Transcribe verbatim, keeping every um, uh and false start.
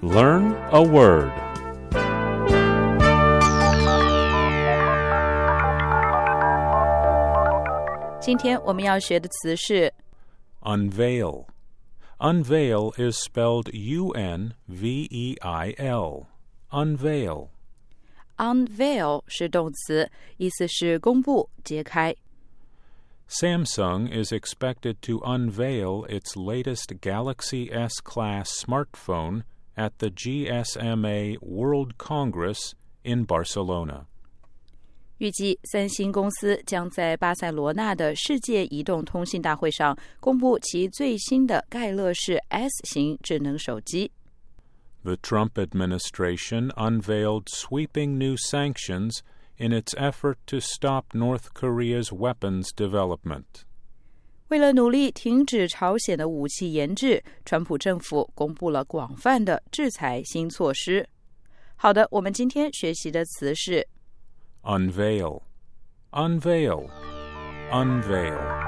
Learn a word. Today 今天我们要学的词是 Unveil. Unveil is spelled U N V E I L. Unveil. unveil 是动词，意思是公布、揭开。 Samsung is expected to unveil its latest Galaxy S-Class smartphone at the G S M A World Congress in Barcelona. 预计三星公司将在巴塞罗那的世界移动通信大会上公布其最新的盖乐世 S 型智能手机。 The Trump administration unveiled sweeping new sanctions in its effort to stop North Korea's weapons development. 为了努力停止朝鲜的武器研制，川普政府公布了广泛的制裁新措施。好的，我们今天学习的词是 Unveil. Unveil. Unveil.